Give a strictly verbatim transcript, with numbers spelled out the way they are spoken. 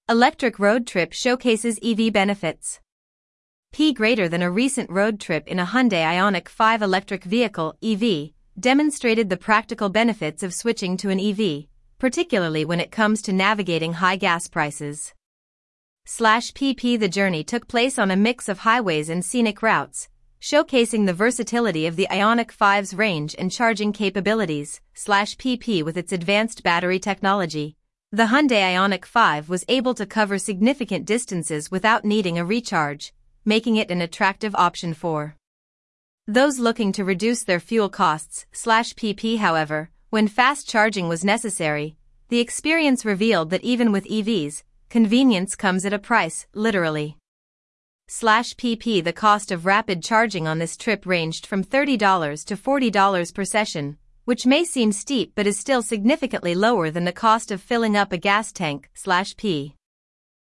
Electric road trip showcases E V benefits. P greater than a recent road trip in a Hyundai Ioniq five electric vehicle, E V, demonstrated the practical benefits of switching to an E V, particularly when it comes to navigating high gas prices. Slash P P The journey took place on a mix of highways and scenic routes, showcasing the versatility of the Ioniq five's range and charging capabilities. Slash P P With its advanced battery technology, the Hyundai Ioniq five was able to cover significant distances without needing a recharge, making it an attractive option for those looking to reduce their fuel costs. Slash P P However, when fast charging was necessary, the experience revealed that even with E Vs, convenience comes at a price, literally. Slash P P The cost of rapid charging on this trip ranged from thirty dollars to forty dollars per session, which may seem steep but is still significantly lower than the cost of filling up a gas tank. Slash P